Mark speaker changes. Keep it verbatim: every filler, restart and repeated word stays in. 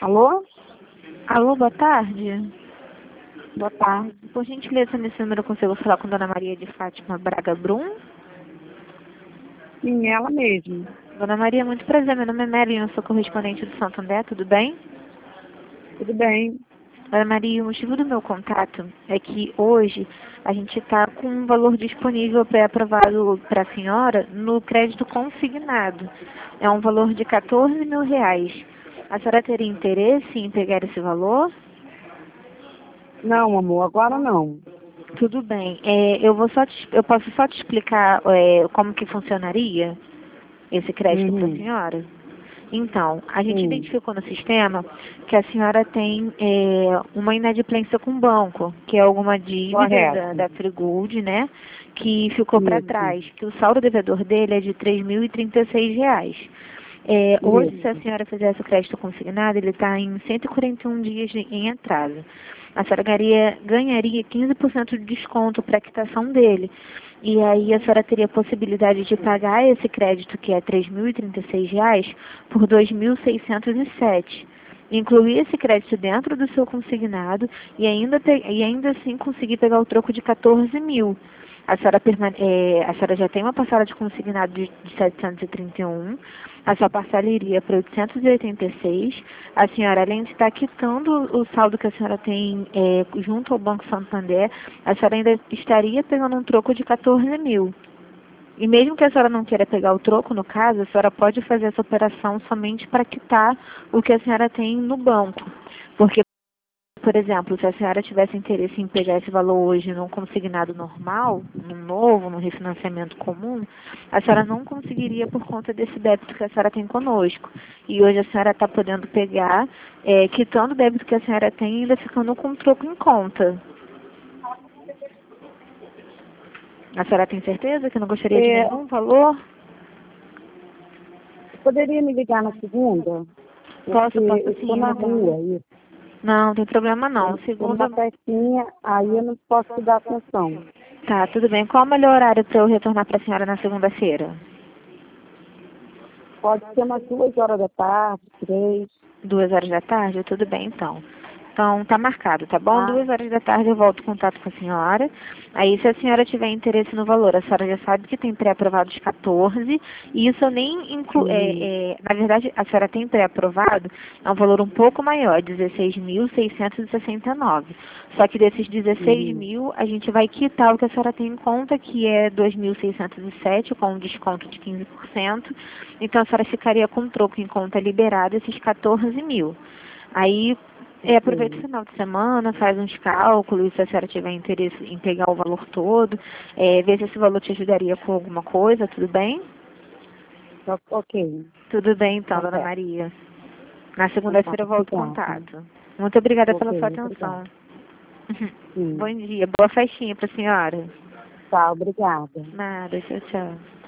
Speaker 1: Alô?
Speaker 2: Alô, boa tarde.
Speaker 1: Boa tarde.
Speaker 2: Por gentileza, nesse número eu consigo falar com Dona Maria de Fátima Braga Brum?
Speaker 1: Sim, ela mesmo.
Speaker 2: Dona Maria, muito prazer. Meu nome é Mary, eu sou correspondente do Santo André, tudo bem?
Speaker 1: Tudo bem?
Speaker 2: Dona Maria, o motivo do meu contato é que hoje a gente está com um valor disponível pré-aprovado para a senhora no crédito consignado. É um valor de quatorze mil reais. A senhora teria interesse em pegar esse valor?
Speaker 1: Não, amor, agora não.
Speaker 2: Tudo bem. É, eu vou só te- eu posso só te explicar é, como que funcionaria esse crédito para a
Speaker 1: Uhum.
Speaker 2: senhora? Então, a gente
Speaker 1: Sim,
Speaker 2: identificou no sistema que a senhora tem é, uma inadimplência com o banco, que é alguma dívida da,
Speaker 1: correto.
Speaker 2: da Frigold, né? Que ficou para
Speaker 1: Isso,
Speaker 2: trás, que o saldo devedor dele é de três mil e trinta e seis reais. É, hoje, se a
Speaker 1: isso.
Speaker 2: senhora fizesse o crédito consignado, ele está em cento e quarenta e um dias de- em atraso. A senhora ganharia, ganharia quinze por cento de desconto para a quitação dele. E aí a senhora teria a possibilidade de pagar esse crédito, que é três mil e trinta e seis reais, por dois mil seiscentos e sete. Incluir esse crédito dentro do seu consignado e ainda, pe- e ainda assim conseguir pegar o troco de quatorze mil. A senhora, permane- é, a senhora já tem uma parcela de consignado de, de setecentos e trinta e um, a sua parcela iria para oitocentos e oitenta e seis. A senhora, além de estar quitando o saldo que a senhora tem é, junto ao Banco Santander, a senhora ainda estaria pegando um troco de quatorze mil. E mesmo que a senhora não queira pegar o troco, no caso, a senhora pode fazer essa operação somente para quitar o que a senhora tem no banco. Porque, por exemplo, se a senhora tivesse interesse em pegar esse valor hoje num consignado normal, num novo, num refinanciamento comum, a senhora não conseguiria por conta desse débito que a senhora tem conosco. E hoje a senhora está podendo pegar, é, quitando o débito que a senhora tem e ainda ficando com o troco em conta. A senhora tem certeza que não gostaria de
Speaker 1: É,
Speaker 2: nenhum valor?
Speaker 1: poderia me ligar na segunda? Porque
Speaker 2: Posso, posso
Speaker 1: eu estou
Speaker 2: sim, eu
Speaker 1: na
Speaker 2: aguardo.
Speaker 1: rua, isso.
Speaker 2: Não, não tem problema não.
Speaker 1: Eu estou
Speaker 2: Segunda.
Speaker 1: numa festinha, aí eu não posso te dar atenção.
Speaker 2: Tá, tudo bem. Qual é o melhor horário para eu retornar para a senhora na segunda-feira?
Speaker 1: Pode ser umas duas horas da tarde, três,
Speaker 2: Duas horas da tarde? Tudo bem, então. Então, tá marcado, tá bom?
Speaker 1: tá?
Speaker 2: Duas horas da tarde eu volto em contato com a senhora. Aí, se a senhora tiver interesse no valor, a senhora já sabe que tem pré-aprovados quatorze, e isso eu nem incluo,
Speaker 1: Uhum.
Speaker 2: é, é, na verdade, a senhora tem pré-aprovado, é um valor um pouco maior, dezesseis mil seiscentos e sessenta e nove. Só que desses dezesseis
Speaker 1: Uhum.
Speaker 2: mil, a gente vai quitar o que a senhora tem em conta, que é dois mil seiscentos e sete, com um desconto de quinze por cento. Então, a senhora ficaria com troco em conta liberado esses quatorze mil. Aí, é, aproveita o
Speaker 1: Ok.
Speaker 2: final de semana, faz uns cálculos, se a senhora tiver interesse em pegar o valor todo, é, ver se esse valor te ajudaria com alguma coisa, tudo bem?
Speaker 1: Tá- Ok.
Speaker 2: Tudo bem então,
Speaker 1: Tá
Speaker 2: dona
Speaker 1: certo.
Speaker 2: Maria. Na
Speaker 1: Então tá,
Speaker 2: segunda-feira eu volto em
Speaker 1: obrigada.
Speaker 2: contato. Muito obrigada
Speaker 1: Ok,
Speaker 2: pela sua
Speaker 1: obrigada.
Speaker 2: atenção.
Speaker 1: Sim.
Speaker 2: Bom dia, boa festinha pra senhora.
Speaker 1: Tá, obrigada.
Speaker 2: Nada, tchau, tchau.